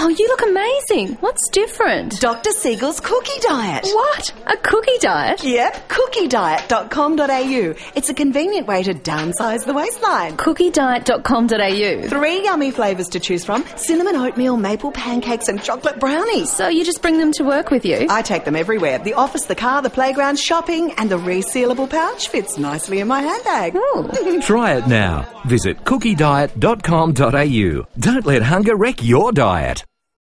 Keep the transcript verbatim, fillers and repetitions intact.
Oh, you look amazing. What's different? Doctor Siegel's cookie diet. What? A cookie diet? Yep, cookie diet dot com dot a u. It's a convenient way to downsize the waistline. cookie diet dot com dot a u. Three yummy flavours to choose from: cinnamon oatmeal, maple pancakes and chocolate brownies. So you just bring them to work with you? I take them everywhere. The office, the car, the playground, shopping, and the resealable pouch fits nicely in my handbag. Ooh. Try it now. Visit cookie diet dot com dot a u. Don't let hunger wreck your diet.